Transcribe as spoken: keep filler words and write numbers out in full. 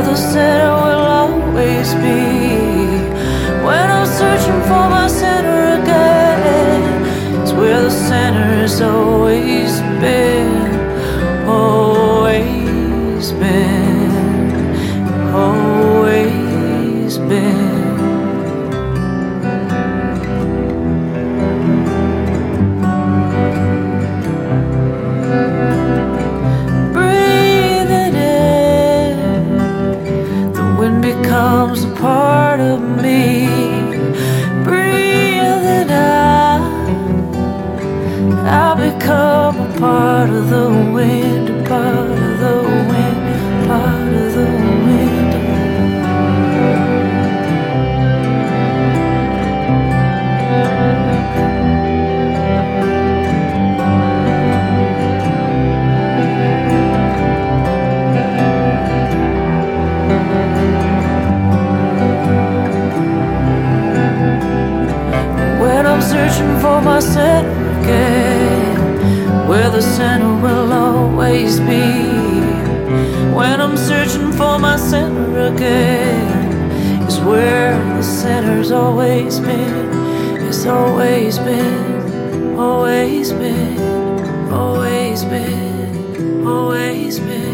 the center will always be. When I'm searching for my center again, it's where the center has always been, always been, always been. Becomes a part of me. Breathing out, I become a part of the wind, a part of the wind, part of the wind. Searching for my center again, where the center will always be. When I'm searching for my center again, is where the center's always been. It's always been, always been, always been, always been.